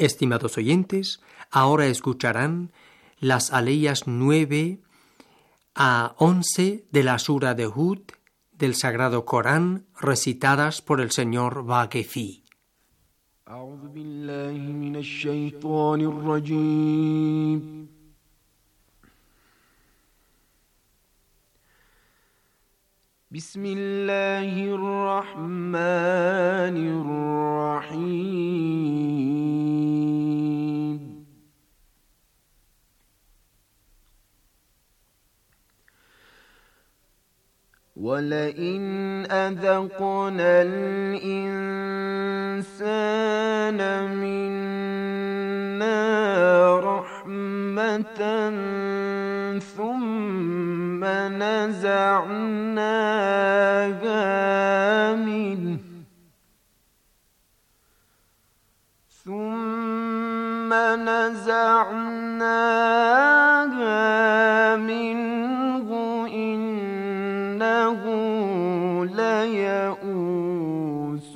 Estimados oyentes, ahora escucharán las aleyas 9 a 11 de la Sura de Hud del Sagrado Corán, recitadas por el señor Vaquefi. أعوذ بالله من الشيطان الرجيم. بسم الله الرحمن الرحيم. ولئن أذقنا الإنسان منا رحمة ثم نزعناها منه إنه ليئوس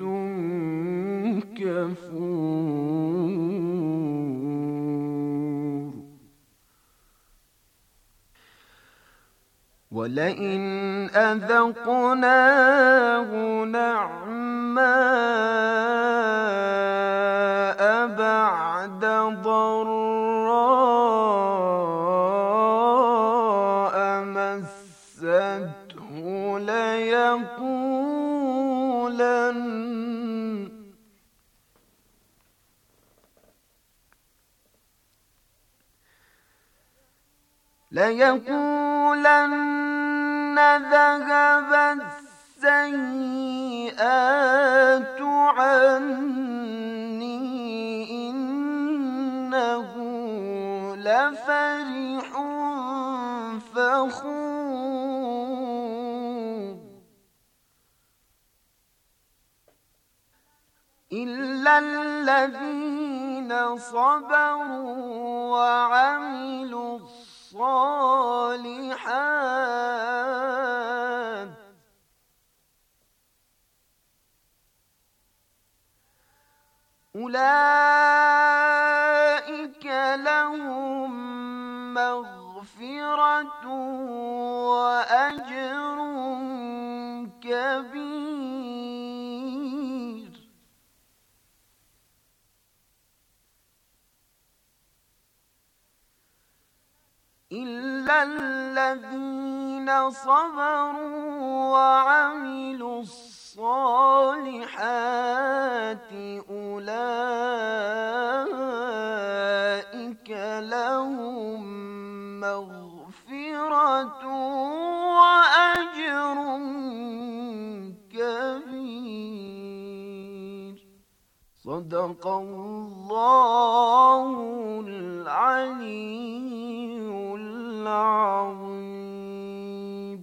كفور. ولئن أذقناه نعماء بعد ضراء مسته ليقولن ذهب السيئات عني إنه لفرح فخور. إلا الذين صبروا وعملوا الصالحات أولئك لهم مغفرة وأجر كبير. إلا الذين صبروا وعملوا الصالحات أولئك لهم مغفرة وأجر كبير. صدق الله العلي العظيم.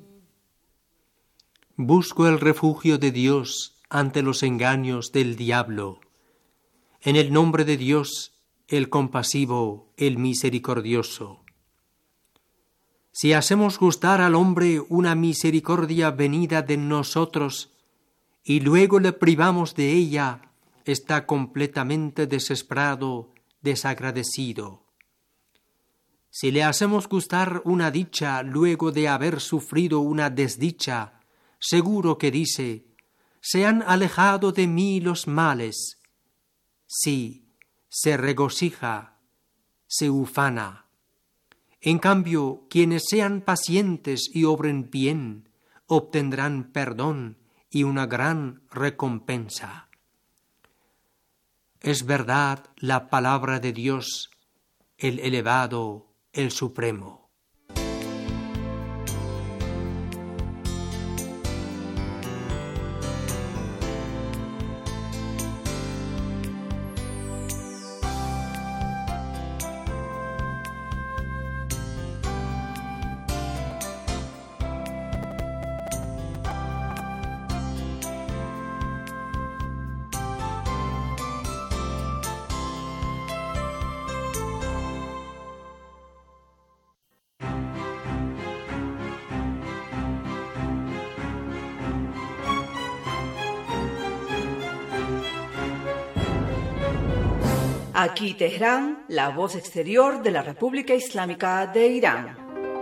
Busco el refugio de Dios ante los engaños del diablo. En el nombre de Dios, el compasivo, el misericordioso. Si hacemos gustar al hombre una misericordia venida de nosotros y luego le privamos de ella, está completamente desesperado, desagradecido. Si le hacemos gustar una dicha luego de haber sufrido una desdicha, seguro que dice: se han alejado de mí los males. Sí, se regocija, se ufana. En cambio, quienes sean pacientes y obren bien, obtendrán perdón y una gran recompensa. Es verdad la palabra de Dios, el elevado, el supremo. Aquí Teherán, la voz exterior de la República Islámica de Irán.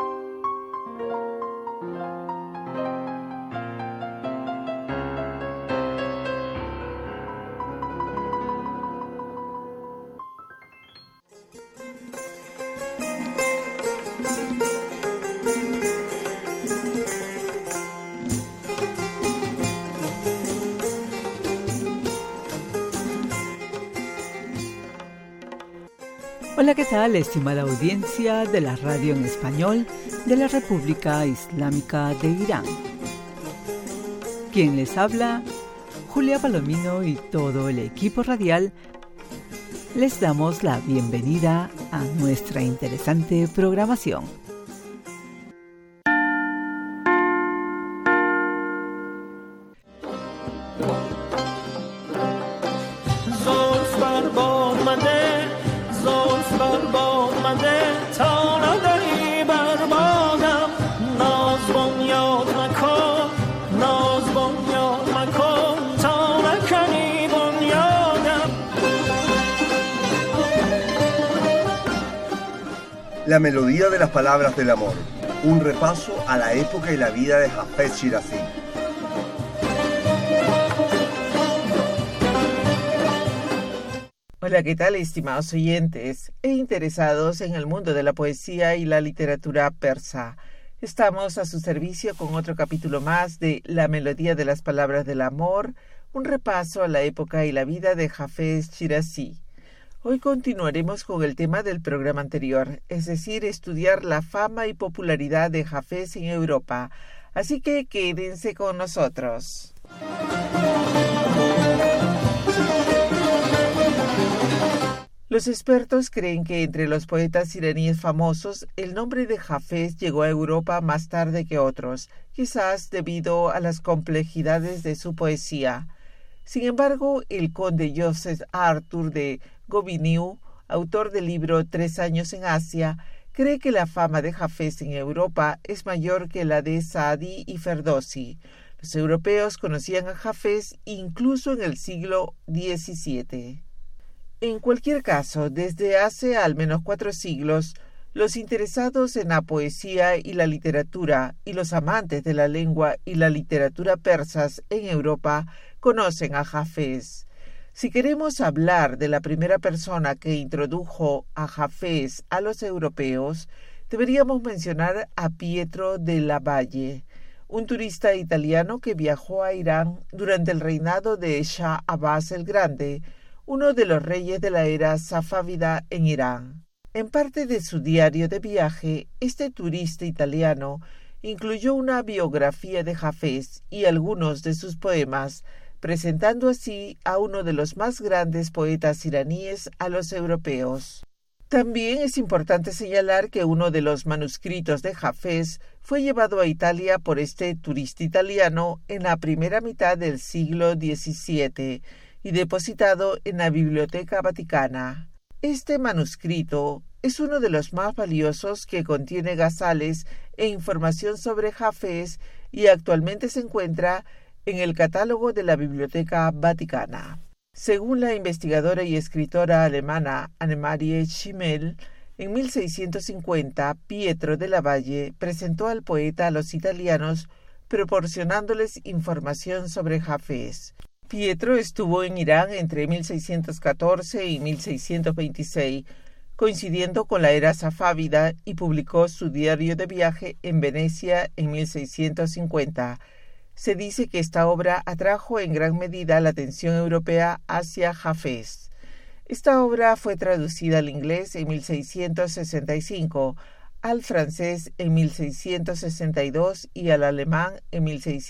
Hola, ¿qué tal, estimada audiencia de la radio en español de la República Islámica de Irán? Quien les habla, Julia Palomino y todo el equipo radial, les damos la bienvenida a nuestra interesante programación. La melodía de las palabras del amor, un repaso a la época y la vida de Hafez Shirazi. Hola, ¿qué tal, estimados oyentes e interesados en el mundo de la poesía y la literatura persa? Estamos a su servicio con otro capítulo más de La melodía de las palabras del amor, un repaso a la época y la vida de Hafez Shirazi. Hoy continuaremos con el tema del programa anterior, es decir, estudiar la fama y popularidad de Hafez en Europa. Así que quédense con nosotros. Los expertos creen que entre los poetas iraníes famosos, el nombre de Hafez llegó a Europa más tarde que otros, quizás debido a las complejidades de su poesía. Sin embargo, el conde Joseph Arthur de Gobineau, autor del libro 3 años en Asia, cree que la fama de Hafez en Europa es mayor que la de Saadi y Ferdowsi. Los europeos conocían a Hafez incluso en el siglo XVII. En cualquier caso, desde hace al menos 4 siglos, los interesados en la poesía y la literatura y los amantes de la lengua y la literatura persas en Europa conocen a Hafez. Si queremos hablar de la primera persona que introdujo a Hafez a los europeos, deberíamos mencionar a Pietro della Valle, un turista italiano que viajó a Irán durante el reinado de Shah Abbas el Grande, uno de los reyes de la era safávida en Irán. En parte de su diario de viaje, este turista italiano incluyó una biografía de Hafez y algunos de sus poemas, presentando así a uno de los más grandes poetas iraníes a los europeos. También es importante señalar que uno de los manuscritos de Hafez fue llevado a Italia por este turista italiano en la primera mitad del siglo XVII y depositado en la Biblioteca Vaticana. Este manuscrito es uno de los más valiosos que contiene gazales e información sobre Hafez y actualmente se encuentra en el catálogo de la Biblioteca Vaticana. Según la investigadora y escritora alemana Annemarie Schimmel, en 1650 Pietro della Valle presentó al poeta a los italianos proporcionándoles información sobre Hafez. Pietro estuvo en Irán entre 1614 y 1626, coincidiendo con la era safávida, y publicó su diario de viaje en Venecia en 1650. Se dice que esta obra atrajo en gran medida la atención europea hacia Hafez. Esta obra fue traducida al inglés en 1665, al francés en 1662 y al alemán en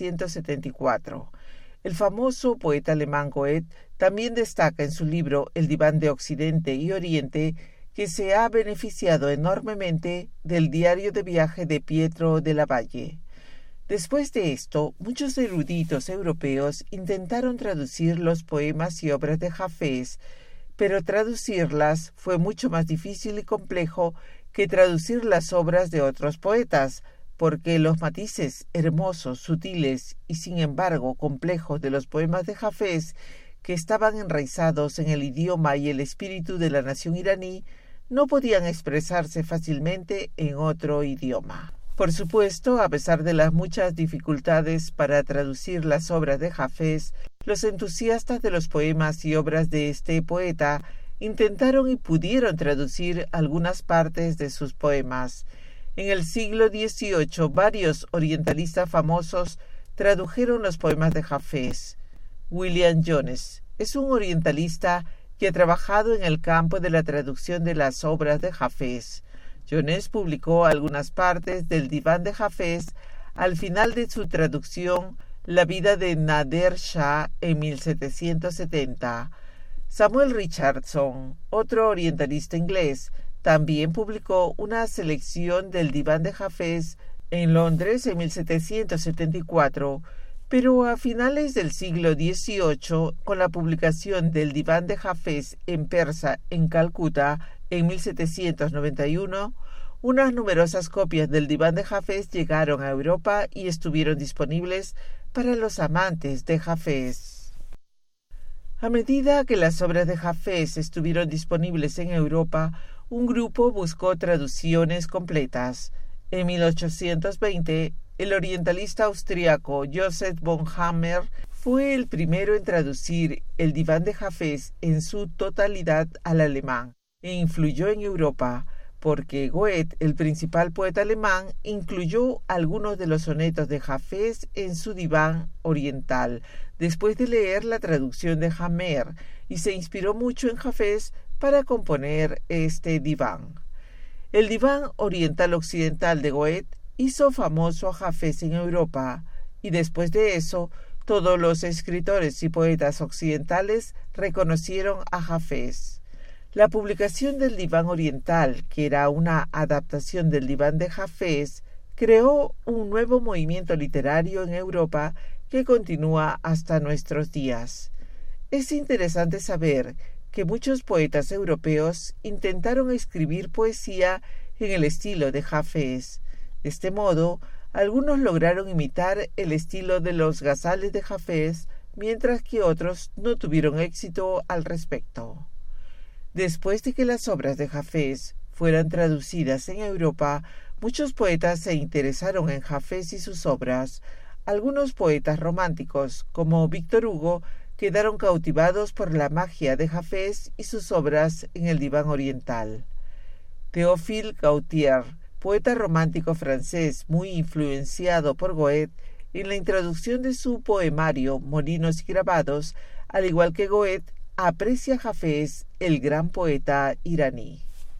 1674. El famoso poeta alemán Goethe también destaca en su libro El diván de Occidente y Oriente que se ha beneficiado enormemente del diario de viaje de Pietro della Valle. Después de esto, muchos eruditos europeos intentaron traducir los poemas y obras de Hafez, pero traducirlas fue mucho más difícil y complejo que traducir las obras de otros poetas, porque los matices hermosos, sutiles y sin embargo complejos de los poemas de Hafez que estaban enraizados en el idioma y el espíritu de la nación iraní, no podían expresarse fácilmente en otro idioma. Por supuesto, a pesar de las muchas dificultades para traducir las obras de Hafez, los entusiastas de los poemas y obras de este poeta intentaron y pudieron traducir algunas partes de sus poemas. En el siglo XVIII, varios orientalistas famosos tradujeron los poemas de Hafez. William Jones es un orientalista que ha trabajado en el campo de la traducción de las obras de Hafez. Jones publicó algunas partes del Diván de Hafez al final de su traducción La vida de Nader Shah en 1770. Samuel Richardson, otro orientalista inglés, también publicó una selección del Diván de Hafez en Londres en 1774, pero a finales del siglo XVIII, con la publicación del Diván de Hafez en persa en Calcuta en 1791, unas numerosas copias del Diván de Hafez llegaron a Europa y estuvieron disponibles para los amantes de Hafez. A medida que las obras de Hafez estuvieron disponibles en Europa, un grupo buscó traducciones completas. En 1820, el orientalista austriaco Joseph von Hammer fue el primero en traducir el Diván de Hafez en su totalidad al alemán e influyó en Europa, porque Goethe, el principal poeta alemán, incluyó algunos de los sonetos de Hafez en su Diván oriental, después de leer la traducción de Hammer, y se inspiró mucho en Hafez para componer este Diván. El Diván oriental occidental de Goethe hizo famoso a Hafez en Europa, y después de eso, todos los escritores y poetas occidentales reconocieron a Hafez. La publicación del Diván oriental, que era una adaptación del Diván de Hafez, creó un nuevo movimiento literario en Europa que continúa hasta nuestros días. Es interesante saber que muchos poetas europeos intentaron escribir poesía en el estilo de Hafez. De este modo, algunos lograron imitar el estilo de los gazales de Hafez, mientras que otros no tuvieron éxito al respecto. Después de que las obras de Hafez fueran traducidas en Europa, muchos poetas se interesaron en Hafez y sus obras. Algunos poetas románticos, como Víctor Hugo, quedaron cautivados por la magia de Hafez y sus obras en el Diván oriental. Théophile Gautier, poeta romántico francés muy influenciado por Goethe, en la introducción de su poemario Molinos y grabados, al igual que Goethe, aprecia a Hafez, el gran poeta iraní.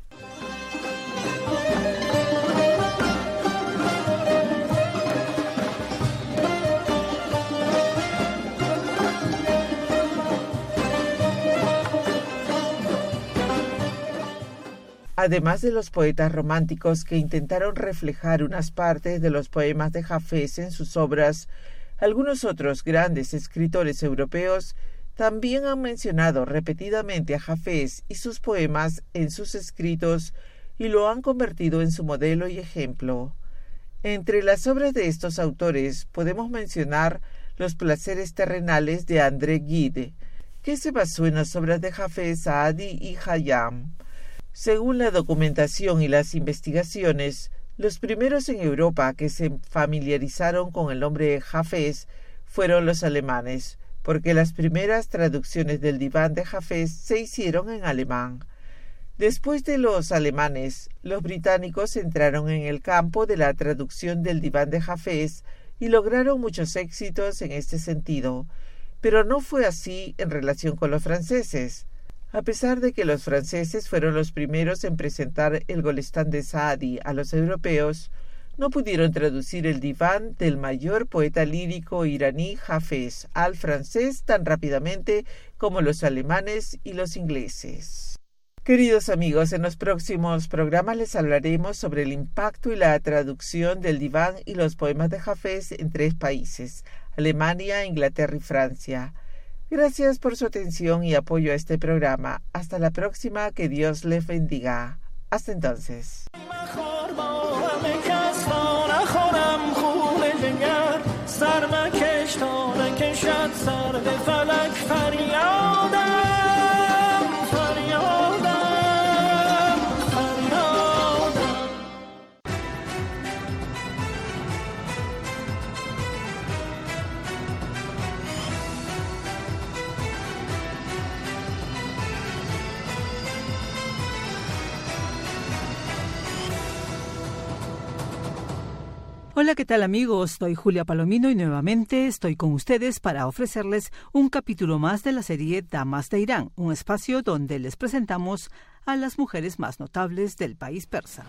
Además de los poetas románticos que intentaron reflejar unas partes de los poemas de Hafez en sus obras, algunos otros grandes escritores europeos también han mencionado repetidamente a Hafez y sus poemas en sus escritos y lo han convertido en su modelo y ejemplo. Entre las obras de estos autores podemos mencionar Los placeres terrenales de André Gide, que se basó en las obras de Hafez, Saadi y Khayyam. Según la documentación y las investigaciones, los primeros en Europa que se familiarizaron con el nombre Hafez fueron los alemanes, porque las primeras traducciones del Diván de Hafez se hicieron en alemán. Después de los alemanes, los británicos entraron en el campo de la traducción del Diván de Hafez y lograron muchos éxitos en este sentido, pero no fue así en relación con los franceses. A pesar de que los franceses fueron los primeros en presentar el Golestán de Saadi a los europeos, no pudieron traducir el Diván del mayor poeta lírico iraní Hafez al francés tan rápidamente como los alemanes y los ingleses. Queridos amigos, en los próximos programas les hablaremos sobre el impacto y la traducción del Diván y los poemas de Hafez en 3 países, Alemania, Inglaterra y Francia. Gracias por su atención y apoyo a este programa. Hasta la próxima, que Dios les bendiga. Hasta entonces. سر مکش تا نکشد سر به فلک فریاد Hola, ¿qué tal amigos? Soy Julia Palomino y nuevamente estoy con ustedes para ofrecerles un capítulo más de la serie Damas de Irán, un espacio donde les presentamos a las mujeres más notables del país persa.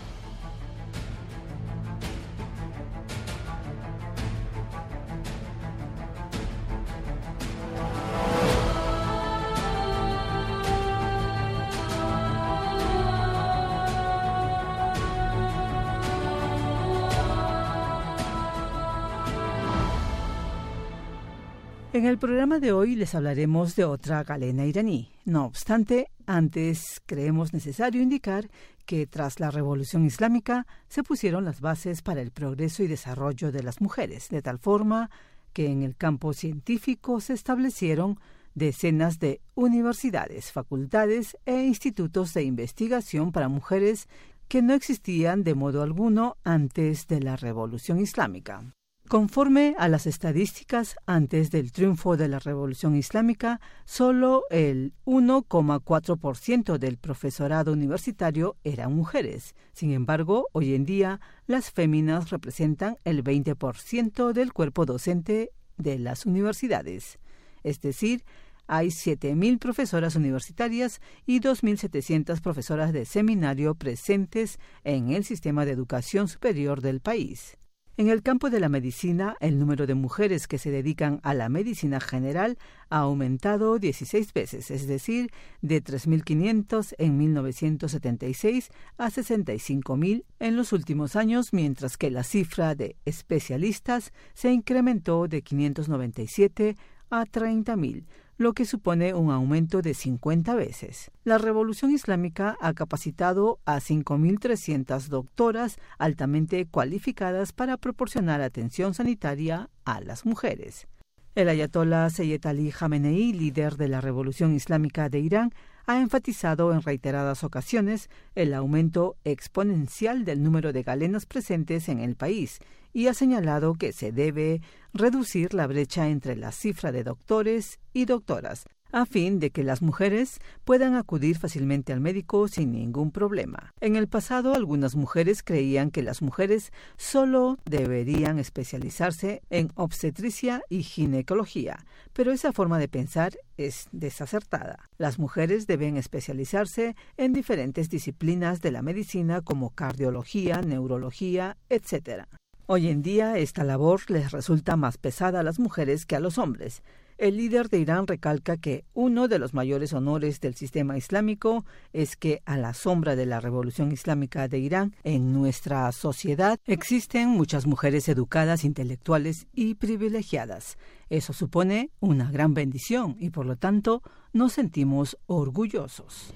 En el programa de hoy les hablaremos de otra galena iraní. No obstante, antes creemos necesario indicar que tras la Revolución Islámica se pusieron las bases para el progreso y desarrollo de las mujeres, de tal forma que en el campo científico se establecieron decenas de universidades, facultades e institutos de investigación para mujeres que no existían de modo alguno antes de la Revolución Islámica. Conforme a las estadísticas, antes del triunfo de la Revolución Islámica, solo el 1,4% del profesorado universitario eran mujeres. Sin embargo, hoy en día, las féminas representan el 20% del cuerpo docente de las universidades. Es decir, hay 7.000 profesoras universitarias y 2.700 profesoras de seminario presentes en el sistema de educación superior del país. En el campo de la medicina, el número de mujeres que se dedican a la medicina general ha aumentado 16 veces, es decir, de 3.500 en 1976 a 65.000 en los últimos años, mientras que la cifra de especialistas se incrementó de 597 a 30.000, lo que supone un aumento de 50 veces. La Revolución Islámica ha capacitado a 5.300 doctoras altamente cualificadas para proporcionar atención sanitaria a las mujeres. El ayatolá Seyyed Ali Jamenei, líder de la Revolución Islámica de Irán, ha enfatizado en reiteradas ocasiones el aumento exponencial del número de galenas presentes en el país y ha señalado que se debe reducir la brecha entre la cifra de doctores y doctoras, a fin de que las mujeres puedan acudir fácilmente al médico sin ningún problema. En el pasado, algunas mujeres creían que las mujeres solo deberían especializarse en obstetricia y ginecología, pero esa forma de pensar es desacertada. Las mujeres deben especializarse en diferentes disciplinas de la medicina como cardiología, neurología, etc. Hoy en día, esta labor les resulta más pesada a las mujeres que a los hombres. El líder de Irán recalca que uno de los mayores honores del sistema islámico es que a la sombra de la Revolución Islámica de Irán, en nuestra sociedad existen muchas mujeres educadas, intelectuales y privilegiadas. Eso supone una gran bendición y por lo tanto nos sentimos orgullosos.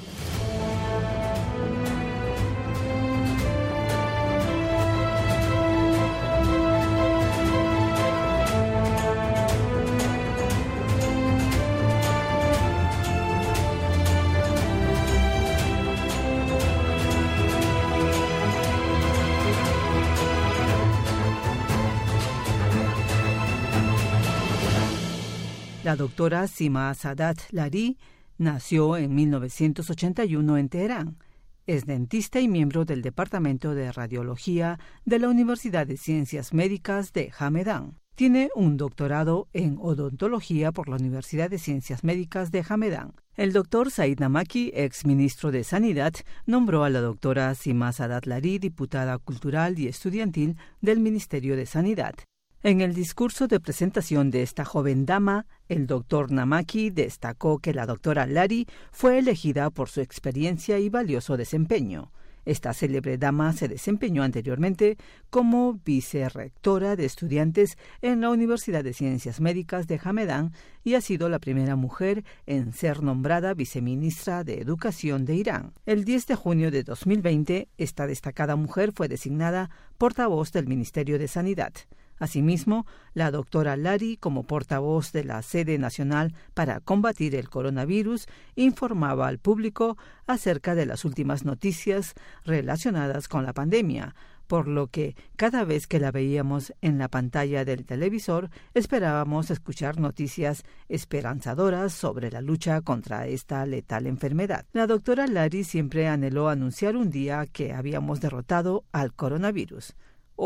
La doctora Sima Saadat Lari nació en 1981 en Teherán. Es dentista y miembro del Departamento de Radiología de la Universidad de Ciencias Médicas de Hamedán. Tiene un doctorado en odontología por la Universidad de Ciencias Médicas de Hamedán. El doctor Said Namaki, ex ministro de Sanidad, nombró a la doctora Sima Saadat Lari diputada cultural y estudiantil del Ministerio de Sanidad. En el discurso de presentación de esta joven dama, el doctor Namaki destacó que la doctora Lari fue elegida por su experiencia y valioso desempeño. Esta célebre dama se desempeñó anteriormente como vicerrectora de estudiantes en la Universidad de Ciencias Médicas de Hamedán y ha sido la primera mujer en ser nombrada viceministra de Educación de Irán. El 10 de junio de 2020, esta destacada mujer fue designada portavoz del Ministerio de Sanidad. Asimismo, la doctora Lari, como portavoz de la Sede Nacional para Combatir el Coronavirus, informaba al público acerca de las últimas noticias relacionadas con la pandemia, por lo que cada vez que la veíamos en la pantalla del televisor esperábamos escuchar noticias esperanzadoras sobre la lucha contra esta letal enfermedad. La doctora Lari siempre anheló anunciar un día que habíamos derrotado al coronavirus. Hoy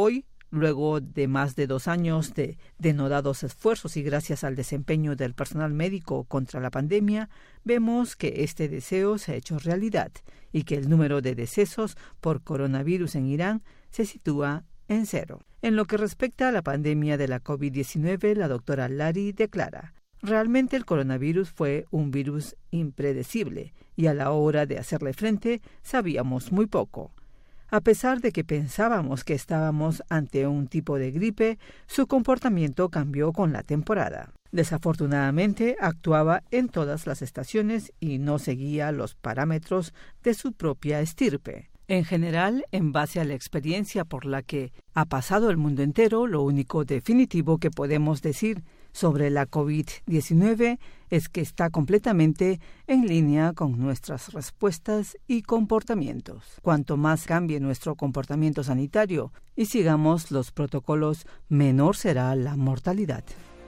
Luego de más de 2 años de denodados esfuerzos y gracias al desempeño del personal médico contra la pandemia, vemos que este deseo se ha hecho realidad y que el número de decesos por coronavirus en Irán se sitúa en 0. En lo que respecta a la pandemia de la COVID-19, la doctora Lari declara: realmente el coronavirus fue un virus impredecible y a la hora de hacerle frente sabíamos muy poco. A pesar de que pensábamos que estábamos ante un tipo de gripe, su comportamiento cambió con la temporada. Desafortunadamente, actuaba en todas las estaciones y no seguía los parámetros de su propia estirpe. En general, en base a la experiencia por la que ha pasado el mundo entero, lo único definitivo que podemos decir sobre la COVID-19 es que está completamente en línea con nuestras respuestas y comportamientos. Cuanto más cambie nuestro comportamiento sanitario y sigamos los protocolos, menor será la mortalidad.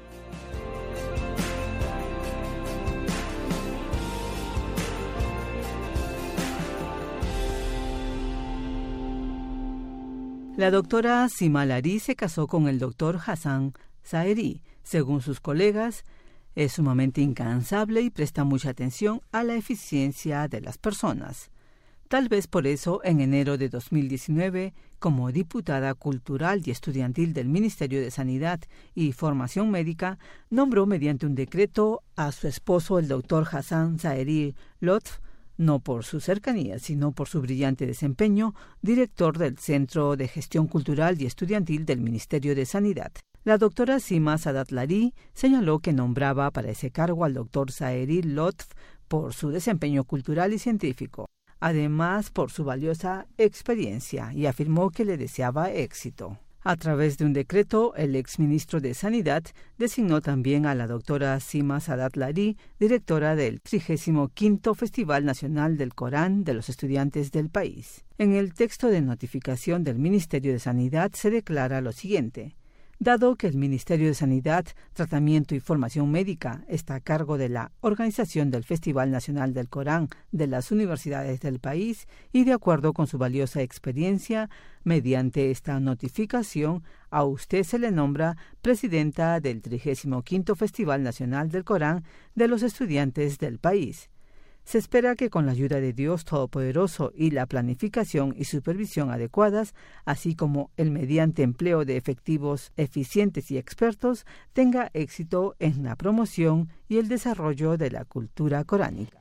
La doctora Sima Lari se casó con el doctor Hassan Zaeri. Según sus colegas, es sumamente incansable y presta mucha atención a la eficiencia de las personas. Tal vez por eso, en enero de 2019, como diputada cultural y estudiantil del Ministerio de Sanidad y Formación Médica, nombró mediante un decreto a su esposo, el doctor Hassan Zaeri Lotf, no por su cercanía, sino por su brillante desempeño, director del Centro de Gestión Cultural y Estudiantil del Ministerio de Sanidad. La doctora Sima Sadat Lari señaló que nombraba para ese cargo al doctor Zaeri Lotf por su desempeño cultural y científico, además por su valiosa experiencia, y afirmó que le deseaba éxito. A través de un decreto, el exministro de Sanidad designó también a la doctora Sima Sadat Lari, directora del 35º Festival Nacional del Corán de los Estudiantes del país. En el texto de notificación del Ministerio de Sanidad se declara lo siguiente: dado que el Ministerio de Sanidad, Tratamiento y Formación Médica está a cargo de la organización del Festival Nacional del Corán de las universidades del país y de acuerdo con su valiosa experiencia, mediante esta notificación, a usted se le nombra presidenta del 35º Festival Nacional del Corán de los Estudiantes del país. Se espera que con la ayuda de Dios Todopoderoso y la planificación y supervisión adecuadas, así como el mediante empleo de efectivos eficientes y expertos, tenga éxito en la promoción y el desarrollo de la cultura coránica.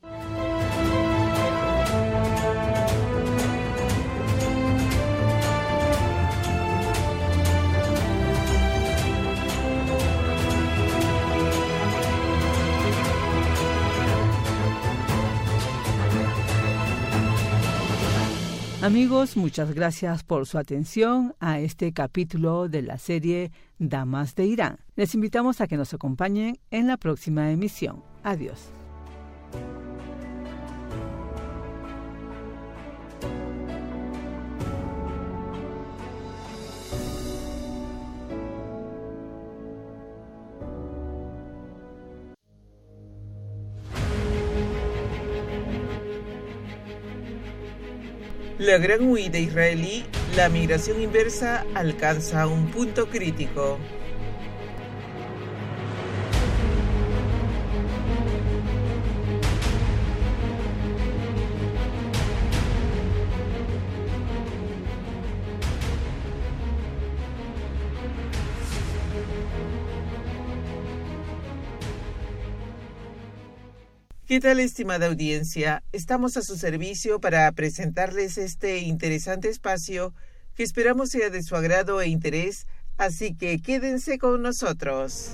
Amigos, muchas gracias por su atención a este capítulo de la serie Damas de Irán. Les invitamos a que nos acompañen en la próxima emisión. Adiós. La gran huida israelí, la migración inversa alcanza un punto crítico. ¿Qué tal, estimada audiencia? Estamos a su servicio para presentarles este interesante espacio que esperamos sea de su agrado e interés, así que quédense con nosotros.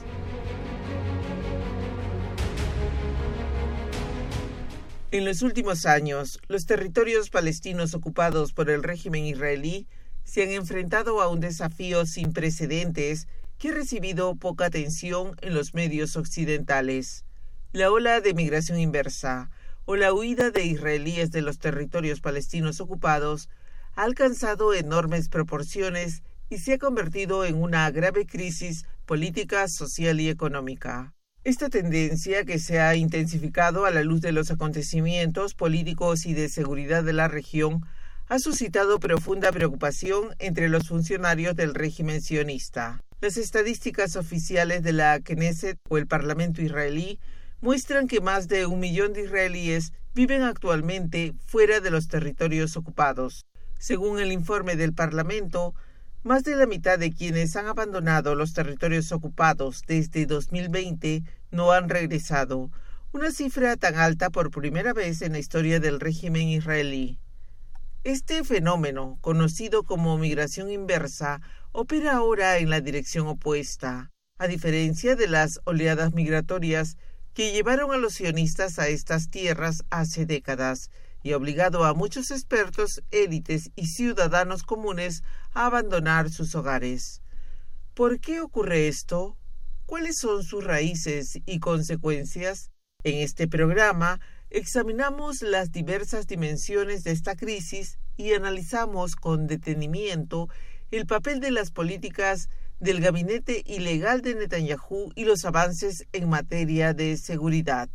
En los últimos años, los territorios palestinos ocupados por el régimen israelí se han enfrentado a un desafío sin precedentes que ha recibido poca atención en los medios occidentales. La ola de migración inversa, o la huida de israelíes de los territorios palestinos ocupados, ha alcanzado enormes proporciones y se ha convertido en una grave crisis política, social y económica. Esta tendencia, que se ha intensificado a la luz de los acontecimientos políticos y de seguridad de la región, ha suscitado profunda preocupación entre los funcionarios del régimen sionista. Las estadísticas oficiales de la Knesset o el Parlamento israelí muestran que más de 1 millón de israelíes viven actualmente fuera de los territorios ocupados. Según el informe del Parlamento, más de la mitad de quienes han abandonado los territorios ocupados desde 2020 no han regresado, una cifra tan alta por primera vez en la historia del régimen israelí. Este fenómeno, conocido como migración inversa, opera ahora en la dirección opuesta, a diferencia de las oleadas migratorias que llevaron a los sionistas a estas tierras hace décadas y obligado a muchos expertos, élites y ciudadanos comunes a abandonar sus hogares. ¿Por qué ocurre esto? ¿Cuáles son sus raíces y consecuencias? En este programa examinamos las diversas dimensiones de esta crisis y analizamos con detenimiento el papel de las políticas del gabinete ilegal de Netanyahu y los avances en materia de seguridad.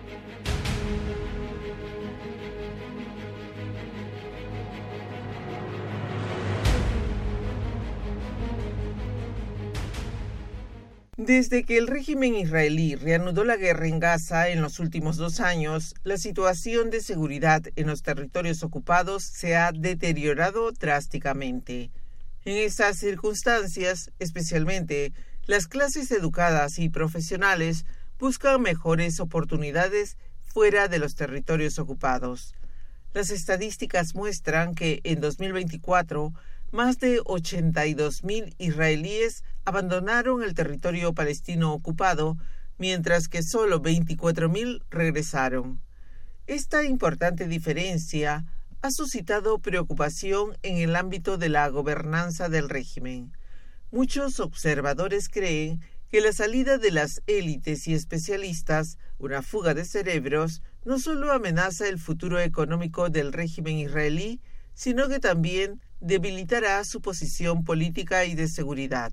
Desde que el régimen israelí reanudó la guerra en Gaza en los últimos 2 años, la situación de seguridad en los territorios ocupados se ha deteriorado drásticamente. En esas circunstancias, especialmente, las clases educadas y profesionales buscan mejores oportunidades fuera de los territorios ocupados. Las estadísticas muestran que en 2024, más de 82.000 israelíes abandonaron el territorio palestino ocupado, mientras que solo 24.000 regresaron. Esta importante diferencia ha suscitado preocupación en el ámbito de la gobernanza del régimen. Muchos observadores creen que la salida de las élites y especialistas, una fuga de cerebros, no solo amenaza el futuro económico del régimen israelí, sino que también debilitará su posición política y de seguridad.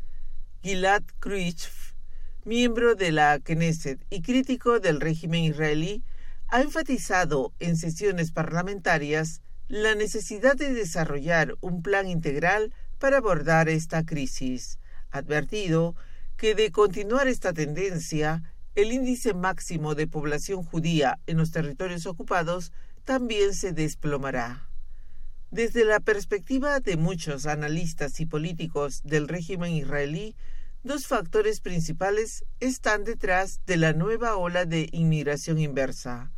Gilad Kruitz, miembro de la Knesset y crítico del régimen israelí, ha enfatizado en sesiones parlamentarias la necesidad de desarrollar un plan integral para abordar esta crisis. Ha advertido que de continuar esta tendencia, el índice máximo de población judía en los territorios ocupados también se desplomará. Desde la perspectiva de muchos analistas y políticos del régimen israelí, 2 factores principales están detrás de la nueva ola de inmigración inversa.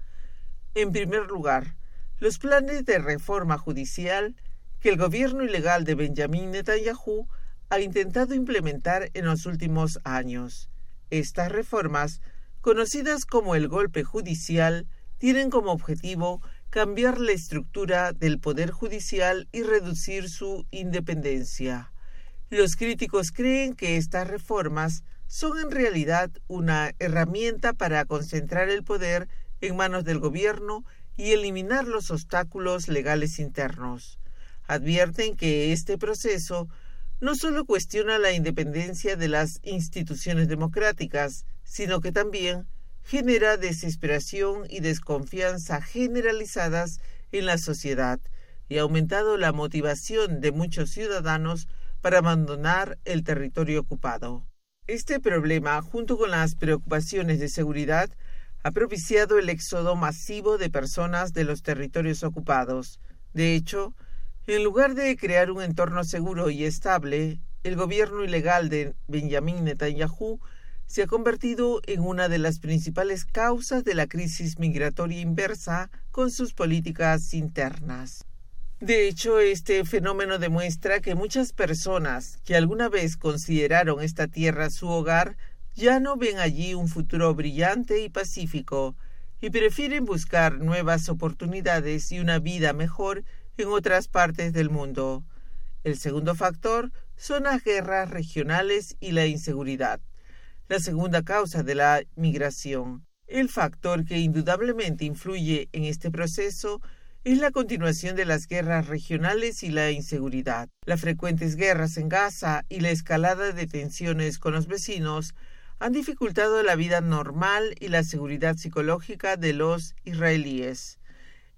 En primer lugar, los planes de reforma judicial que el gobierno ilegal de Benjamin Netanyahu ha intentado implementar en los últimos años. Estas reformas, conocidas como el golpe judicial, tienen como objetivo cambiar la estructura del poder judicial y reducir su independencia. Los críticos creen que estas reformas son en realidad una herramienta para concentrar el poder en manos del gobierno y eliminar los obstáculos legales internos. Advierten que este proceso no solo cuestiona la independencia de las instituciones democráticas, sino que también genera desesperación y desconfianza generalizadas en la sociedad y ha aumentado la motivación de muchos ciudadanos para abandonar el territorio ocupado. Este problema, junto con las preocupaciones de seguridad, ha propiciado el éxodo masivo de personas de los territorios ocupados. De hecho, en lugar de crear un entorno seguro y estable, el gobierno ilegal de Benjamin Netanyahu se ha convertido en una de las principales causas de la crisis migratoria inversa con sus políticas internas. De hecho, este fenómeno demuestra que muchas personas que alguna vez consideraron esta tierra su hogar ya no ven allí un futuro brillante y pacífico y prefieren buscar nuevas oportunidades y una vida mejor en otras partes del mundo. El segundo factor son las guerras regionales y la inseguridad. La segunda causa de la migración. El factor que indudablemente influye en este proceso es la continuación de las guerras regionales y la inseguridad. Las frecuentes guerras en Gaza y la escalada de tensiones con los vecinos han dificultado la vida normal y la seguridad psicológica de los israelíes.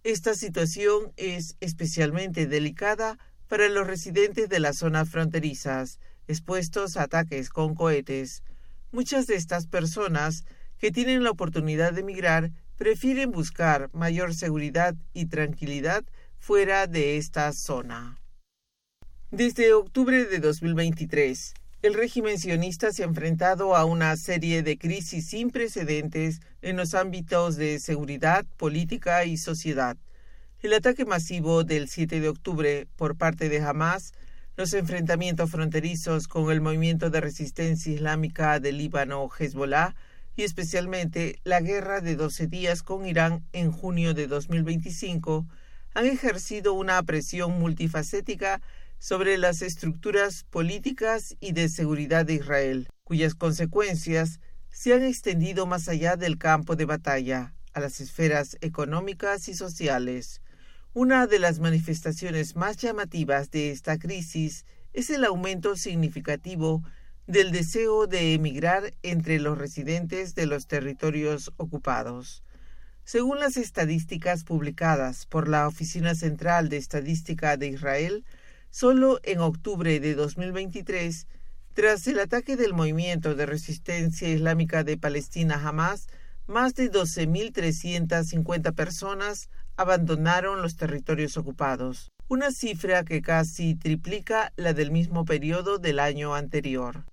Esta situación es especialmente delicada para los residentes de las zonas fronterizas, expuestos a ataques con cohetes. Muchas de estas personas que tienen la oportunidad de emigrar prefieren buscar mayor seguridad y tranquilidad fuera de esta zona. Desde octubre de 2023, el régimen sionista se ha enfrentado a una serie de crisis sin precedentes en los ámbitos de seguridad, política y sociedad. El ataque masivo del 7 de octubre por parte de Hamas, los enfrentamientos fronterizos con el movimiento de resistencia islámica del Líbano, Hezbollah, y especialmente la guerra de 12 días con Irán en junio de 2025, han ejercido una presión multifacética sobre las estructuras políticas y de seguridad de Israel, cuyas consecuencias se han extendido más allá del campo de batalla, a las esferas económicas y sociales. Una de las manifestaciones más llamativas de esta crisis es el aumento significativo del deseo de emigrar entre los residentes de los territorios ocupados. Según las estadísticas publicadas por la Oficina Central de Estadística de Israel, solo en octubre de 2023, tras el ataque del movimiento de resistencia islámica de Palestina Hamas, más de 12.350 personas abandonaron los territorios ocupados, una cifra que casi triplica la del mismo periodo del año anterior.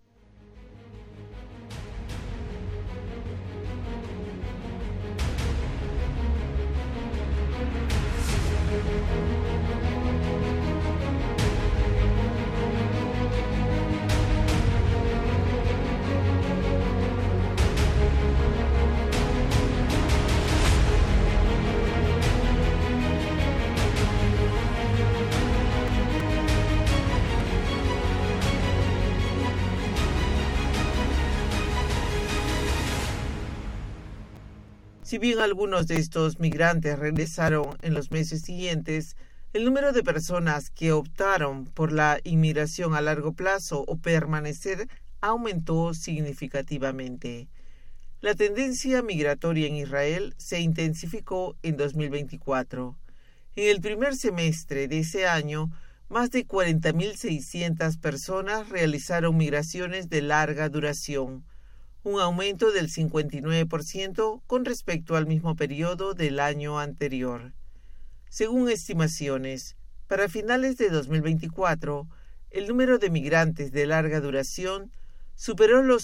Si bien algunos de estos migrantes regresaron en los meses siguientes, el número de personas que optaron por la inmigración a largo plazo o permanecer aumentó significativamente. La tendencia migratoria en Israel se intensificó en 2024. En el primer semestre de ese año, más de 40.600 personas realizaron migraciones de larga duración, un aumento del 59% con respecto al mismo periodo del año anterior. Según estimaciones, para finales de 2024, el número de migrantes de larga duración superó los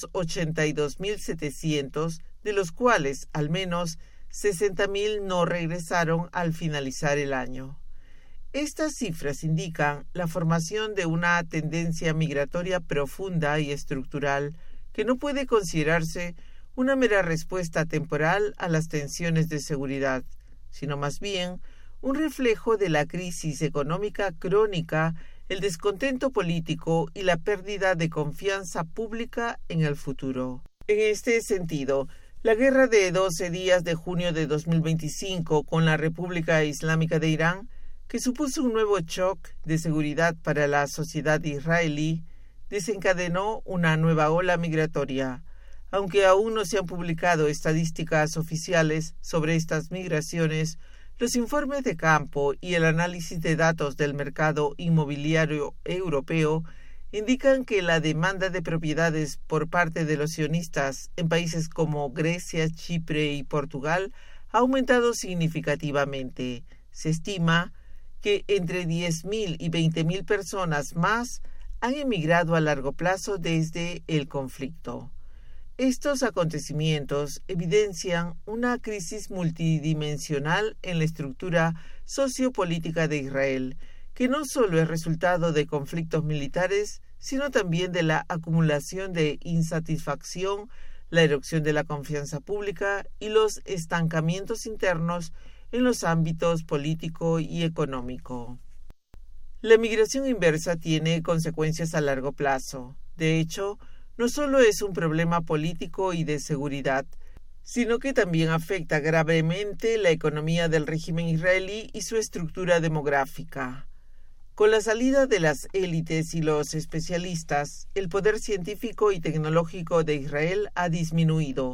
82.700, de los cuales al menos 60.000 no regresaron al finalizar el año. Estas cifras indican la formación de una tendencia migratoria profunda y estructural que no puede considerarse una mera respuesta temporal a las tensiones de seguridad, sino más bien un reflejo de la crisis económica crónica, el descontento político y la pérdida de confianza pública en el futuro. En este sentido, la guerra de 12 días de junio de 2025 con la República Islámica de Irán, que supuso un nuevo shock de seguridad para la sociedad israelí, desencadenó una nueva ola migratoria. Aunque aún no se han publicado estadísticas oficiales sobre estas migraciones, los informes de campo y el análisis de datos del mercado inmobiliario europeo indican que la demanda de propiedades por parte de los sionistas en países como Grecia, Chipre y Portugal ha aumentado significativamente. Se estima que entre 10.000 y 20.000 personas más han emigrado a largo plazo desde el conflicto. Estos acontecimientos evidencian una crisis multidimensional en la estructura sociopolítica de Israel, que no solo es resultado de conflictos militares, sino también de la acumulación de insatisfacción, la erosión de la confianza pública y los estancamientos internos en los ámbitos político y económico. La migración inversa tiene consecuencias a largo plazo. De hecho, no solo es un problema político y de seguridad, sino que también afecta gravemente la economía del régimen israelí y su estructura demográfica. Con la salida de las élites y los especialistas, el poder científico y tecnológico de Israel ha disminuido,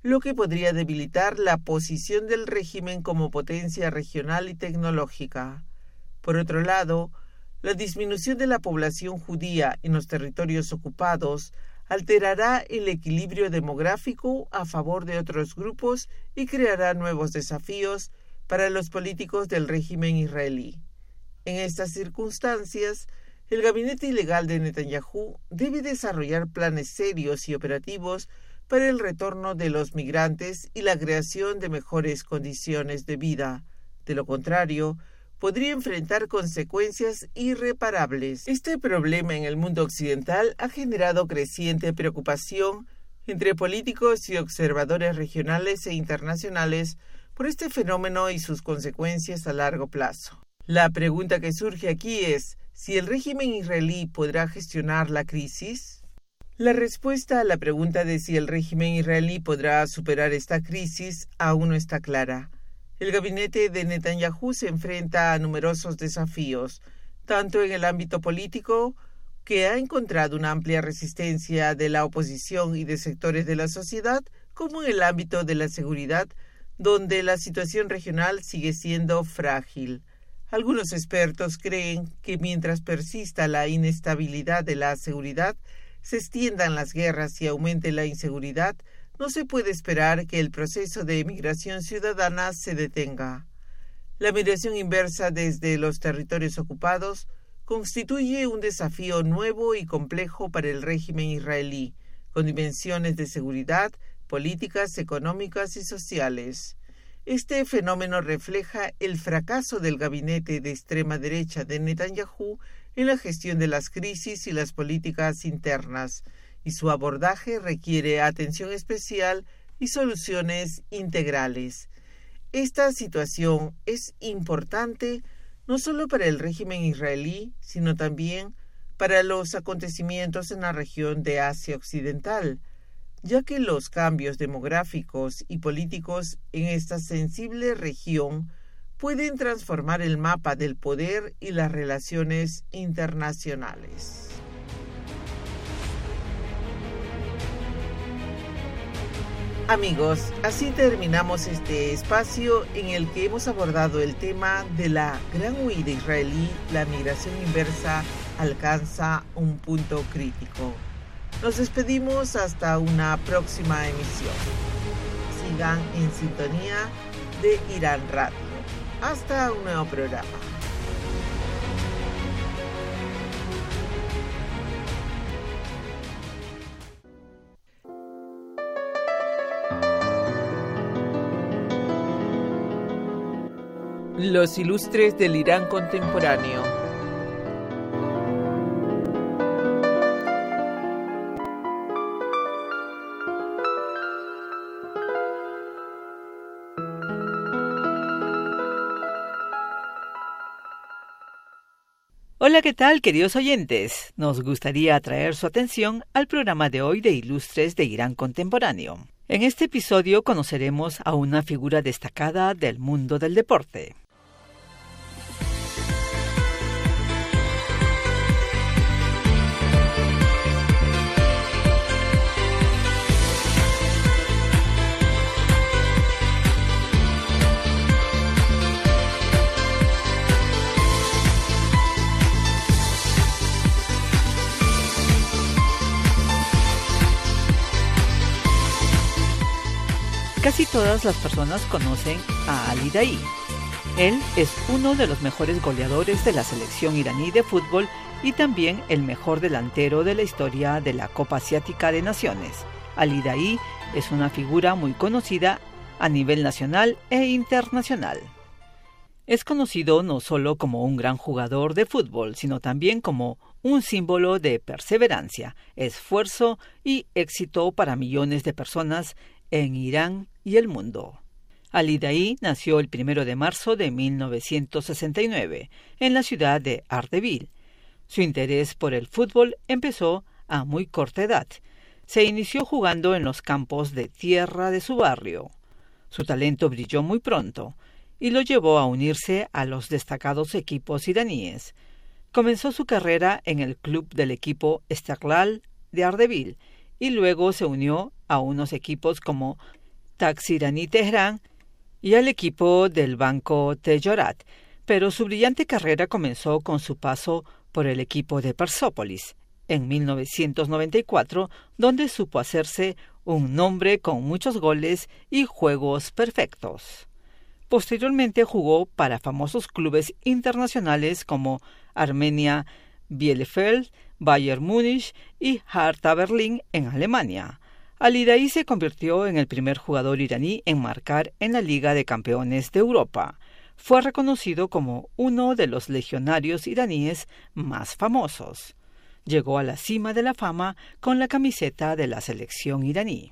lo que podría debilitar la posición del régimen como potencia regional y tecnológica. Por otro lado, la disminución de la población judía en los territorios ocupados alterará el equilibrio demográfico a favor de otros grupos y creará nuevos desafíos para los políticos del régimen israelí. En estas circunstancias, el gabinete ilegal de Netanyahu debe desarrollar planes serios y operativos para el retorno de los migrantes y la creación de mejores condiciones de vida. De lo contrario, podría enfrentar consecuencias irreparables. Este problema en el mundo occidental ha generado creciente preocupación entre políticos y observadores regionales e internacionales por este fenómeno y sus consecuencias a largo plazo. La pregunta que surge aquí es si el régimen israelí podrá gestionar la crisis. La respuesta a la pregunta de si el régimen israelí podrá superar esta crisis aún no está clara. El gabinete de Netanyahu se enfrenta a numerosos desafíos, tanto en el ámbito político, que ha encontrado una amplia resistencia de la oposición y de sectores de la sociedad, como en el ámbito de la seguridad, donde la situación regional sigue siendo frágil. Algunos expertos creen que mientras persista la inestabilidad de la seguridad, se extiendan las guerras y aumente la inseguridad, no se puede esperar que el proceso de migración ciudadana se detenga. La migración inversa desde los territorios ocupados constituye un desafío nuevo y complejo para el régimen israelí, con dimensiones de seguridad, políticas, económicas y sociales. Este fenómeno refleja el fracaso del gabinete de extrema derecha de Netanyahu en la gestión de las crisis y las políticas internas, y su abordaje requiere atención especial y soluciones integrales. Esta situación es importante no solo para el régimen israelí, sino también para los acontecimientos en la región de Asia Occidental, ya que los cambios demográficos y políticos en esta sensible región pueden transformar el mapa del poder y las relaciones internacionales. Amigos, así terminamos este espacio en el que hemos abordado el tema de la gran huida israelí. La migración inversa alcanza un punto crítico. Nos despedimos hasta una próxima emisión. Sigan en sintonía de Irán Radio. Hasta un nuevo programa. Los ilustres del Irán contemporáneo. Hola, ¿qué tal, queridos oyentes? Nos gustaría atraer su atención al programa de hoy de Ilustres de Irán Contemporáneo. En este episodio conoceremos a una figura destacada del mundo del deporte. Casi todas las personas conocen a Ali Daei. Él es uno de los mejores goleadores de la selección iraní de fútbol y también el mejor delantero de la historia de la Copa Asiática de Naciones. Ali Daei es una figura muy conocida a nivel nacional e internacional. Es conocido no solo como un gran jugador de fútbol, sino también como un símbolo de perseverancia, esfuerzo y éxito para millones de personas en Irán y el mundo. Ali Daei nació el 1 de marzo de 1969 en la ciudad de Ardebil. Su interés por el fútbol empezó a muy corta edad. Se inició jugando en los campos de tierra de su barrio. Su talento brilló muy pronto y lo llevó a unirse a los destacados equipos iraníes. Comenzó su carrera en el club del equipo Istiqlal de Ardebil y luego se unió a unos equipos como Taxi Iraní Teherán y al equipo del Banco Tejorat, pero su brillante carrera comenzó con su paso por el equipo de Persópolis en 1994, donde supo hacerse un nombre con muchos goles y juegos perfectos. Posteriormente jugó para famosos clubes internacionales como Armenia Bielefeld, Bayern Múnich y Hertha Berlín en Alemania. Al Hidaí se convirtió en el primer jugador iraní en marcar en la Liga de Campeones de Europa. Fue reconocido como uno de los legionarios iraníes más famosos. Llegó a la cima de la fama con la camiseta de la selección iraní.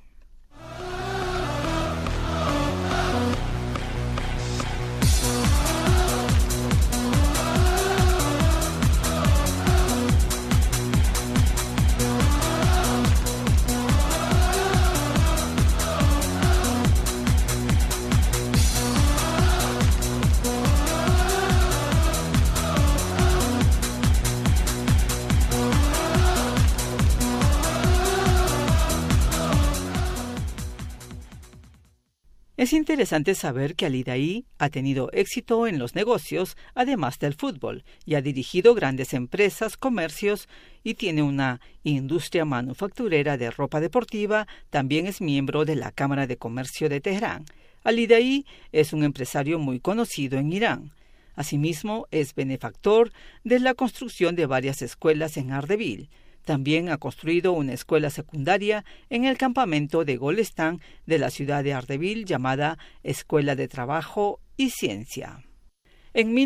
Es interesante saber que Al Hidaí ha tenido éxito en los negocios, además del fútbol, y ha dirigido grandes empresas, comercios y tiene una industria manufacturera de ropa deportiva. También es miembro de la Cámara de Comercio de Teherán. Al Hidaí es un empresario muy conocido en Irán. Asimismo, es benefactor de la construcción de varias escuelas en Ardebil. También ha construido una escuela secundaria en el campamento de Golestán de la ciudad de Ardebil llamada Escuela de Trabajo y Ciencia. En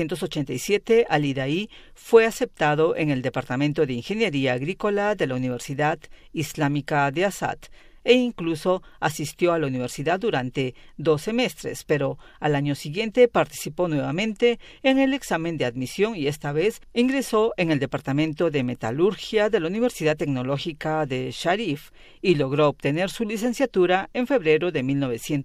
1987, Al Hidaí fue aceptado en el Departamento de Ingeniería Agrícola de la Universidad Islámica de Azad e incluso asistió a la universidad durante 2 semestres, pero al año siguiente participó nuevamente en el examen de admisión y esta vez ingresó en el Departamento de Metalurgia de la Universidad Tecnológica de Sharif y logró obtener su licenciatura en febrero de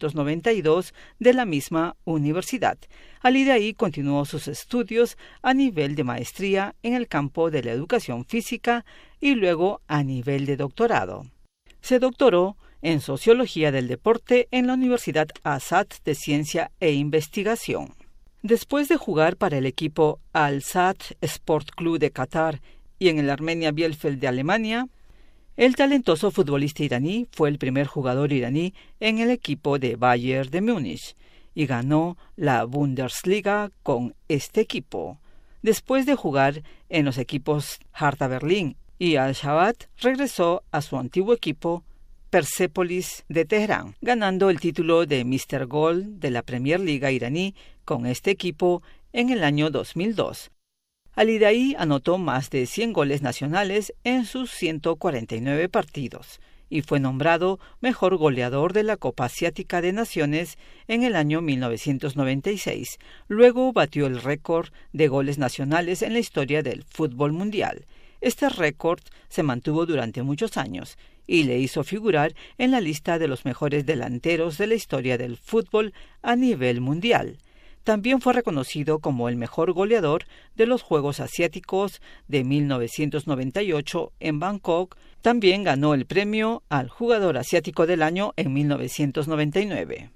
1992 de la misma universidad. Al Hidaí continuó sus estudios a nivel de maestría en el campo de la educación física y luego a nivel de doctorado. Se doctoró en Sociología del Deporte en la Universidad Azad de Ciencia e Investigación. Después de jugar para el equipo Al-Sadd Sport Club de Qatar y en el Armenia Bielefeld de Alemania, el talentoso futbolista iraní fue el primer jugador iraní en el equipo de Bayern de Múnich y ganó la Bundesliga con este equipo. Después de jugar en los equipos Hertha Berlín y Al-Shabab, regresó a su antiguo equipo Persepolis de Teherán, ganando el título de Mr. Gol de la Premier Liga iraní con este equipo en el año 2002. Al Hidaí anotó más de 100 goles nacionales en sus 149 partidos y fue nombrado mejor goleador de la Copa Asiática de Naciones en el año 1996. Luego batió el récord de goles nacionales en la historia del fútbol mundial. Este récord se mantuvo durante muchos años y le hizo figurar en la lista de los mejores delanteros de la historia del fútbol a nivel mundial. También fue reconocido como el mejor goleador de los Juegos Asiáticos de 1998 en Bangkok. También ganó el premio al Jugador Asiático del Año en 1999.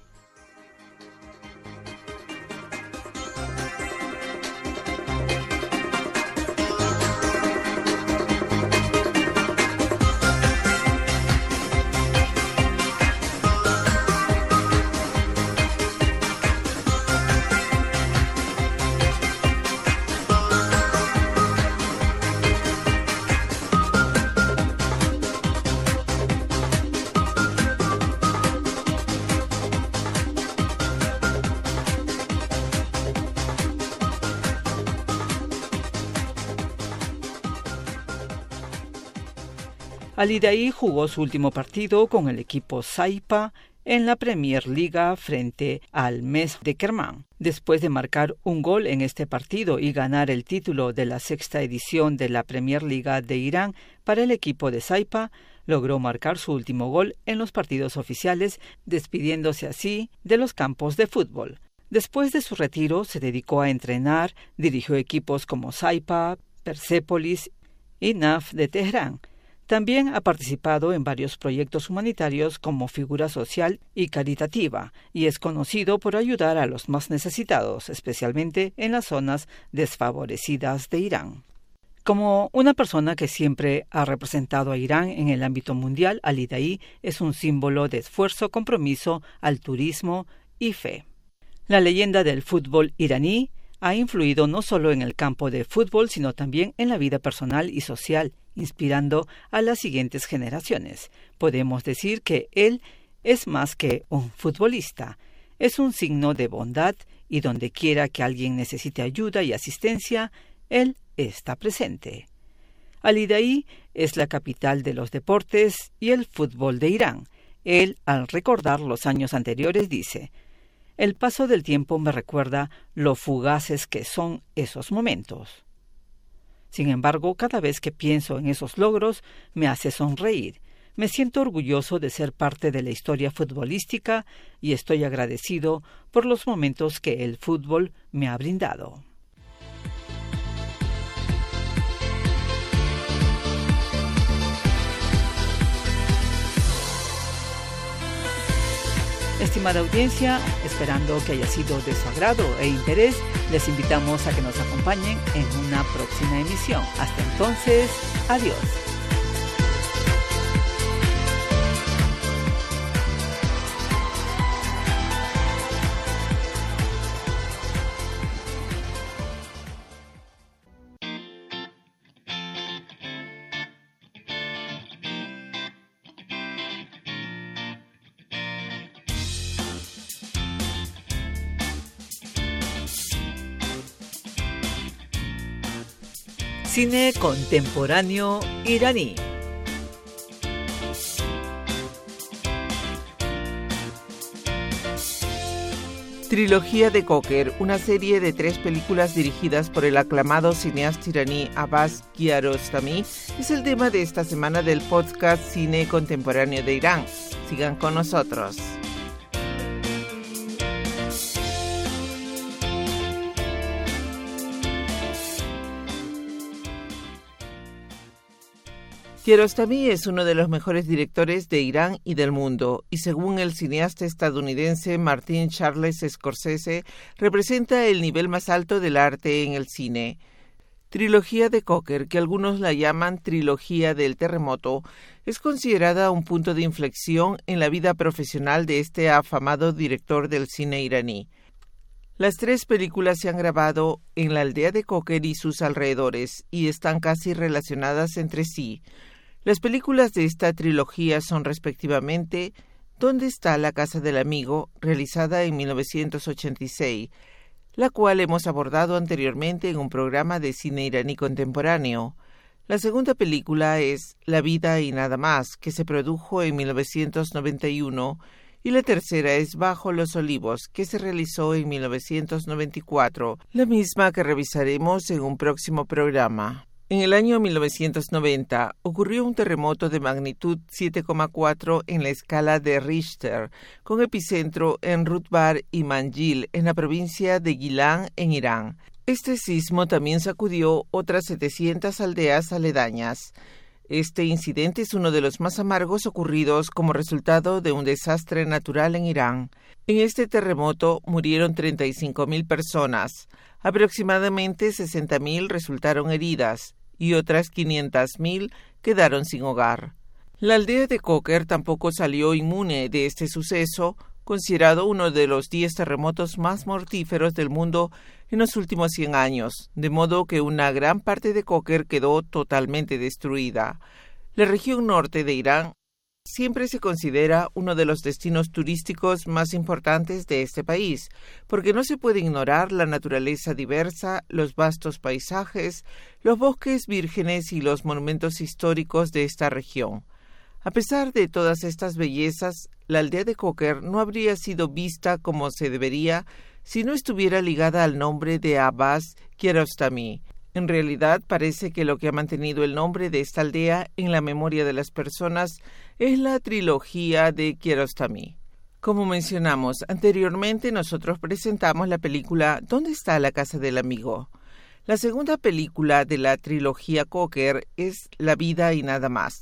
Al Hidaí jugó su último partido con el equipo Saipa en la Premier Liga frente al Mes de Kermán. Después de marcar un gol en este partido y ganar el título de la 6ª edición de la Premier Liga de Irán para el equipo de Saipa, logró marcar su último gol en los partidos oficiales, despidiéndose así de los campos de fútbol. Después de su retiro se dedicó a entrenar, dirigió equipos como Saipa, Persepolis y NAF de Teherán. También ha participado en varios proyectos humanitarios como figura social y caritativa, y es conocido por ayudar a los más necesitados, especialmente en las zonas desfavorecidas de Irán. Como una persona que siempre ha representado a Irán en el ámbito mundial, Ali Daei es un símbolo de esfuerzo, compromiso, altruismo y fe. La leyenda del fútbol iraní ha influido no solo en el campo de fútbol, sino también en la vida personal y social, inspirando a las siguientes generaciones. Podemos decir que él es más que un futbolista, es un signo de bondad y donde quiera que alguien necesite ayuda y asistencia, él está presente. Ali Daei es la capital de los deportes y el fútbol de Irán. Él, al recordar los años anteriores, dice: «El paso del tiempo me recuerda lo fugaces que son esos momentos. Sin embargo, cada vez que pienso en esos logros, me hace sonreír. Me siento orgulloso de ser parte de la historia futbolística y estoy agradecido por los momentos que el fútbol me ha brindado». Estimada audiencia, esperando que haya sido de su agrado e interés, les invitamos a que nos acompañen en una próxima emisión. Hasta entonces, adiós. Cine contemporáneo iraní. Trilogía de Cocker, una serie de 3 películas dirigidas por el aclamado cineasta iraní Abbas Kiarostami, es el tema de esta semana del podcast Cine Contemporáneo de Irán. Sigan con nosotros. Kiarostami es uno de los mejores directores de Irán y del mundo, y según el cineasta estadounidense Martin Charles Scorsese, representa el nivel más alto del arte en el cine. Trilogía de Cocker, que algunos la llaman Trilogía del Terremoto, es considerada un punto de inflexión en la vida profesional de este afamado director del cine iraní. Las 3 películas se han grabado en la aldea de Cocker y sus alrededores, y están casi relacionadas entre sí. Las películas de esta trilogía son respectivamente ¿Dónde está la casa del amigo?, realizada en 1986, la cual hemos abordado anteriormente en un programa de cine iraní contemporáneo. La segunda película es La vida y nada más, que se produjo en 1991, y la tercera es Bajo los olivos, que se realizó en 1994, la misma que revisaremos en un próximo programa. En el año 1990 ocurrió un terremoto de magnitud 7,4 en la escala de Richter, con epicentro en Rutbar y Manjil, en la provincia de Gilán, en Irán. Este sismo también sacudió otras 700 aldeas aledañas. Este incidente es uno de los más amargos ocurridos como resultado de un desastre natural en Irán. En este terremoto murieron 35.000 personas. Aproximadamente 60.000 resultaron heridas y otras 500.000 quedaron sin hogar. La aldea de Cocker tampoco salió inmune de este suceso, considerado uno de los 10 terremotos más mortíferos del mundo en los últimos 100 años, de modo que una gran parte de Cocker quedó totalmente destruida. La región norte de Irán siempre se considera uno de los destinos turísticos más importantes de este país, porque no se puede ignorar la naturaleza diversa, los vastos paisajes, los bosques vírgenes y los monumentos históricos de esta región. A pesar de todas estas bellezas, la aldea de Cocker no habría sido vista como se debería si no estuviera ligada al nombre de Abbas Kiarostami. En realidad, parece que lo que ha mantenido el nombre de esta aldea en la memoria de las personas es la trilogía de Kiarostami. Como mencionamos anteriormente, nosotros presentamos la película ¿Dónde está la casa del amigo? La segunda película de la trilogía Cocker es La vida y nada más.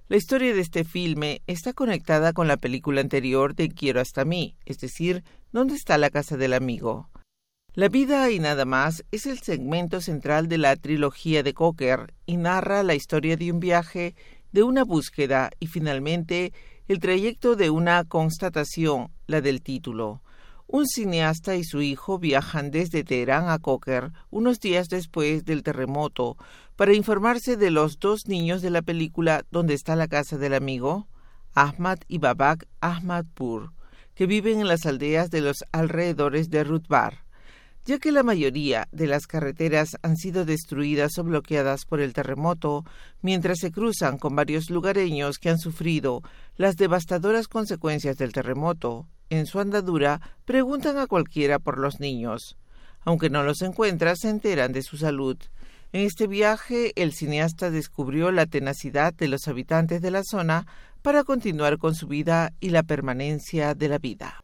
La historia de este filme está conectada con la película anterior de Quiero hasta mí, es decir, ¿Dónde está la casa del amigo? La vida y nada más es el segmento central de la trilogía de Cocker y narra la historia de un viaje, de una búsqueda y finalmente el trayecto de una constatación, la del título. Un cineasta y su hijo viajan desde Teherán a Cocker unos días después del terremoto para informarse de los dos niños de la película ¿Dónde está la casa del amigo? Ahmad y Babak Ahmadpur, que viven en las aldeas de los alrededores de Rutbar. Ya que la mayoría de las carreteras han sido destruidas o bloqueadas por el terremoto, mientras se cruzan con varios lugareños que han sufrido las devastadoras consecuencias del terremoto, en su andadura preguntan a cualquiera por los niños. Aunque no los encuentran, se enteran de su salud. En este viaje, el cineasta descubrió la tenacidad de los habitantes de la zona para continuar con su vida y la permanencia de la vida.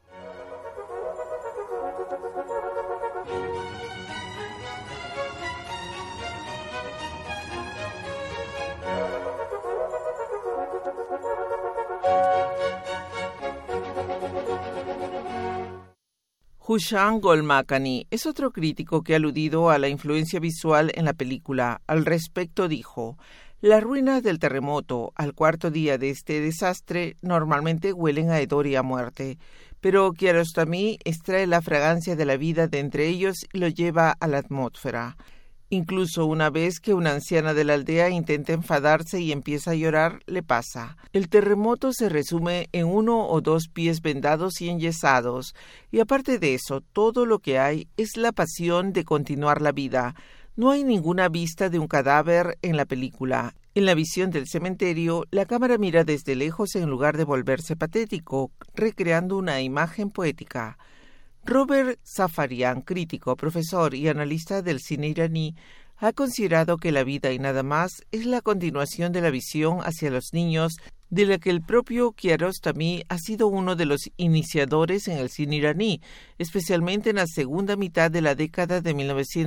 Husham Golmakani es otro crítico que ha aludido a la influencia visual en la película. Al respecto dijo: las ruinas del terremoto al cuarto día de este desastre normalmente huelen a hedor y a muerte, pero Kiarostami extrae la fragancia de la vida de entre ellos y lo lleva a la atmósfera. Incluso una vez que una anciana de la aldea intenta enfadarse y empieza a llorar, le pasa. El terremoto se resume en 1 o 2 pies vendados y enyesados, y aparte de eso, todo lo que hay es la pasión de continuar la vida. No hay ninguna vista de un cadáver en la película. En la visión del cementerio, la cámara mira desde lejos en lugar de volverse patético, recreando una imagen poética. Robert Safarian, crítico, profesor y analista del cine iraní, ha considerado que La vida y nada más es la continuación de la visión hacia los niños de la que el propio Kiarostami ha sido uno de los iniciadores en el cine iraní, especialmente en la segunda mitad de la década de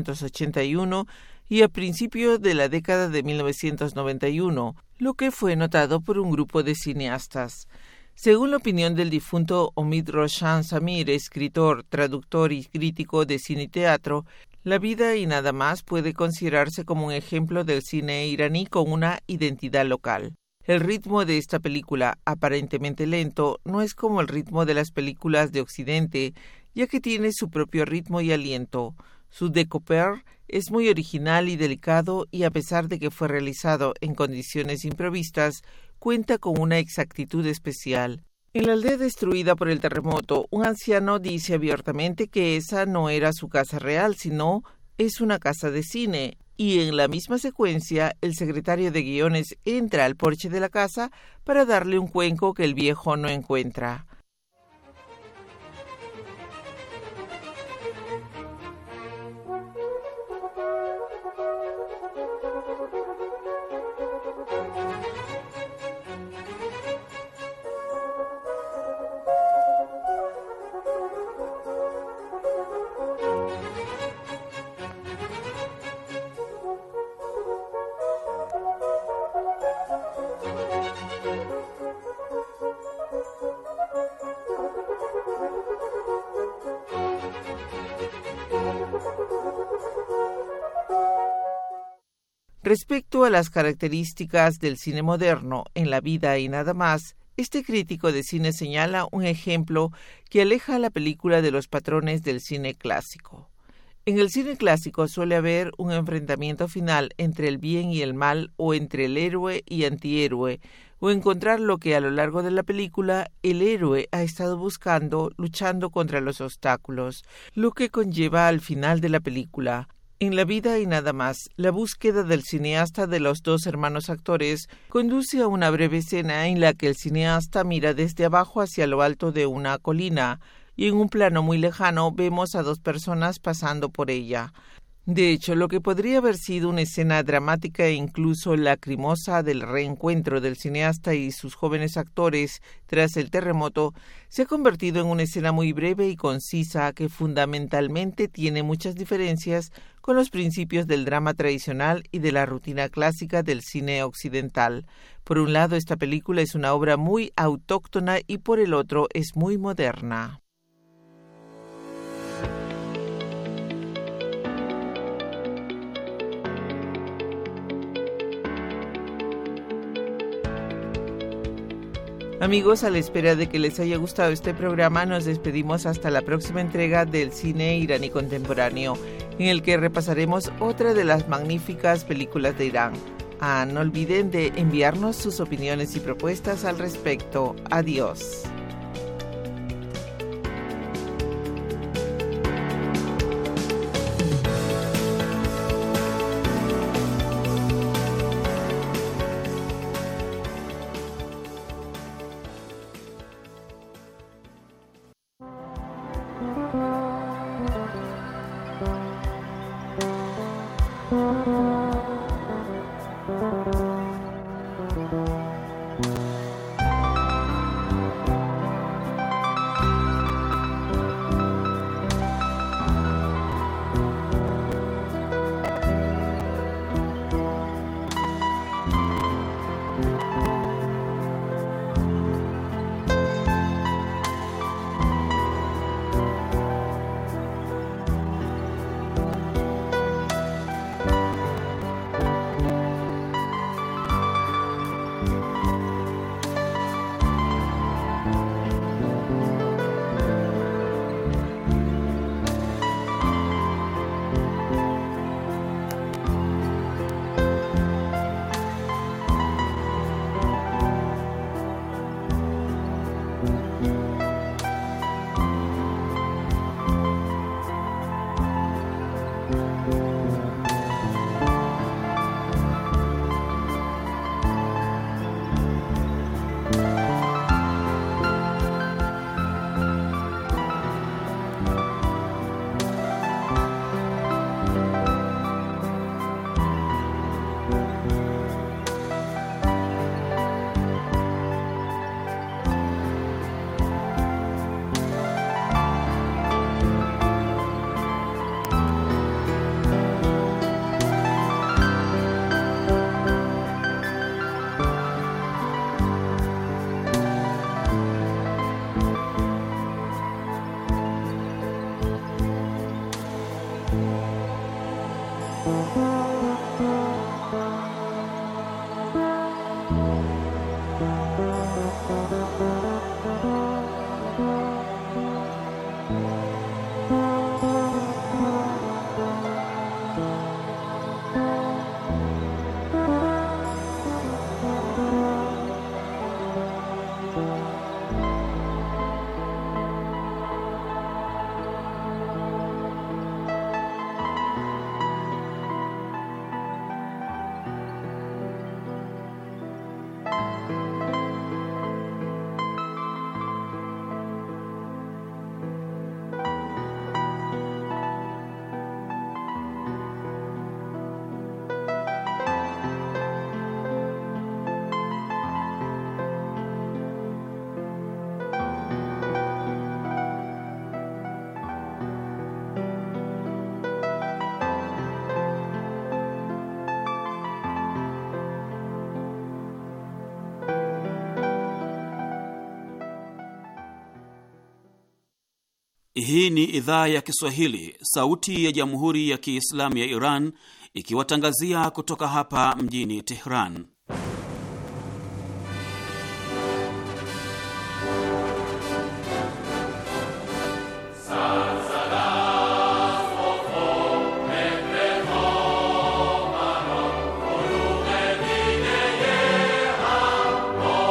1981 y a principios de la década de 1991, lo que fue notado por un grupo de cineastas. Según la opinión del difunto Omid Roshan Samir, escritor, traductor y crítico de cine y teatro, La vida y nada más puede considerarse como un ejemplo del cine iraní con una identidad local. El ritmo de esta película, aparentemente lento, no es como el ritmo de las películas de Occidente, ya que tiene su propio ritmo y aliento. Su découper es muy original y delicado y a pesar de que fue realizado en condiciones improvistas, cuenta con una exactitud especial. En la aldea destruida por el terremoto, un anciano dice abiertamente que esa no era su casa real, sino es una casa de cine. Y en la misma secuencia, el secretario de guiones entra al porche de la casa para darle un cuenco que el viejo no encuentra. Respecto a las características del cine moderno en La vida y nada más, este crítico de cine señala un ejemplo que aleja a la película de los patrones del cine clásico. En el cine clásico suele haber un enfrentamiento final entre el bien y el mal o entre el héroe y antihéroe, o encontrar lo que a lo largo de la película el héroe ha estado buscando, luchando contra los obstáculos, lo que conlleva al final de la película. En La vida y nada más, la búsqueda del cineasta de los dos hermanos actores conduce a una breve escena en la que el cineasta mira desde abajo hacia lo alto de una colina y en un plano muy lejano vemos a dos personas pasando por ella. De hecho, lo que podría haber sido una escena dramática e incluso lacrimosa del reencuentro del cineasta y sus jóvenes actores tras el terremoto, se ha convertido en una escena muy breve y concisa que fundamentalmente tiene muchas diferencias con los principios del drama tradicional y de la rutina clásica del cine occidental. Por un lado, esta película es una obra muy autóctona y por el otro es muy moderna. Amigos, a la espera de que les haya gustado este programa, nos despedimos hasta la próxima entrega del cine iraní contemporáneo, en el que repasaremos otra de las magníficas películas de Irán. No olviden de enviarnos sus opiniones y propuestas al respecto. Adiós. Hii ni idhaa ya Kiswahili, sauti ya Jamhuri ya Kiislamu ya Iran, ikiwatangazia kutoka hapa mjini Tehran.